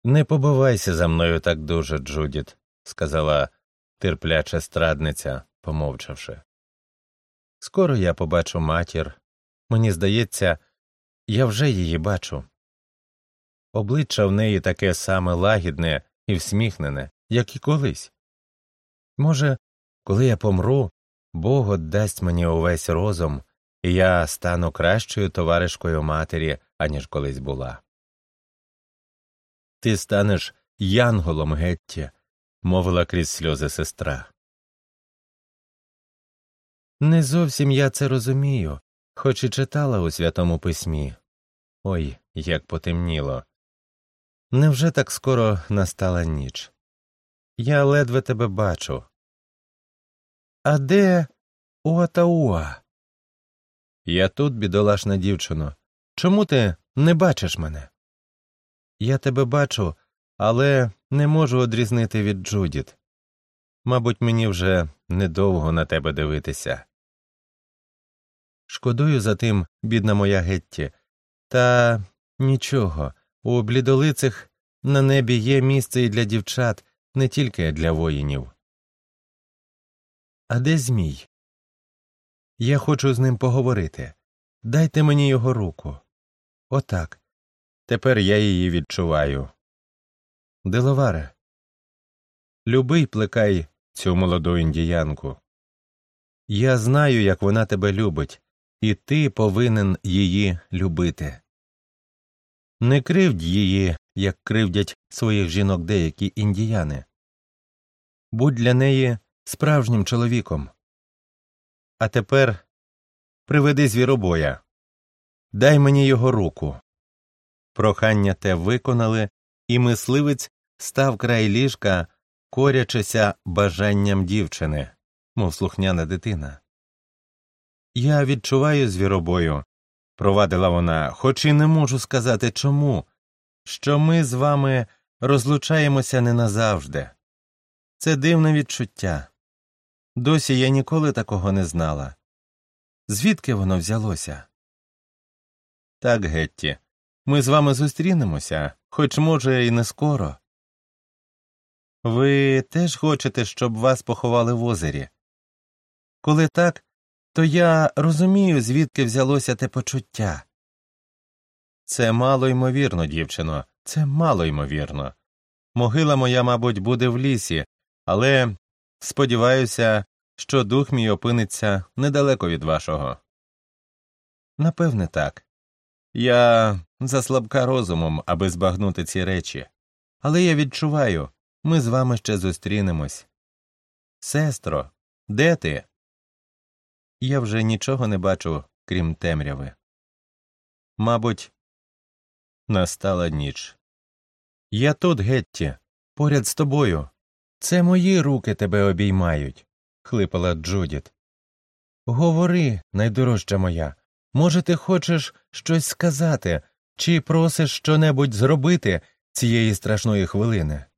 Не побивайся за мною так дуже, Джудіт, сказала терпляча страдниця, помовчавши. Скоро я побачу матір. Мені здається, я вже її бачу. Обличчя в неї таке саме лагідне і всміхнене, як і колись. Може, коли я помру, Бог дасть мені увесь розум, і я стану кращою товаришкою матері, аніж колись була. Ти станеш янголом, Гетті, мовила крізь сльози сестра. Не зовсім я це розумію, хоч і читала у Святому Письмі. Ой, як потемніло. Невже так скоро настала ніч? Я ледве тебе бачу. А де Уатауа? Я тут, бідолашна дівчино. Чому ти не бачиш мене? Я тебе бачу, але не можу одрізнити від Джудіт. Мабуть, мені вже недовго на тебе дивитися. Шкодую за тим, бідна моя Гетті. Та нічого, у блідолицих на небі є місце і для дівчат, не тільки для воїнів. А де Змій? Я хочу з ним поговорити. Дайте мені його руку. Отак. Тепер я її відчуваю. Делаваре, люби й плекай цю молоду індіянку. Я знаю, як вона тебе любить, і ти повинен її любити. Не кривдь її, як кривдять своїх жінок деякі індіяни. Будь для неї справжнім чоловіком. А тепер приведи звіробоя. Дай мені його руку. Прохання те виконали, і мисливець став край ліжка, корячися бажанням дівчини, мов слухняна дитина. Я відчуваю звіробою, провадила вона, хоч і не можу сказати чому, що ми з вами розлучаємося не назавжди. Це дивне відчуття. Досі я ніколи такого не знала. Звідки воно взялося? Так, Гетті, ми з вами зустрінемося, хоч, може, і не скоро. Ви теж хочете, щоб вас поховали в озері? Коли так, то я розумію, звідки взялося те почуття. Це мало ймовірно, дівчино, це мало ймовірно. Могила моя, мабуть, буде в лісі, але сподіваюся, що дух мій опиниться недалеко від вашого. Напевне, так. Я заслабка розумом, аби збагнути ці речі. Але я відчуваю, ми з вами ще зустрінемось. Сестро, де ти? Я вже нічого не бачу, крім темряви. Мабуть, настала ніч. Я тут, Гетті, поряд з тобою. Це мої руки тебе обіймають, хлипала Джудіт. Говори, найдорожча моя, може, ти хочеш щось сказати, чи просиш щонебудь зробити цієї страшної хвилини?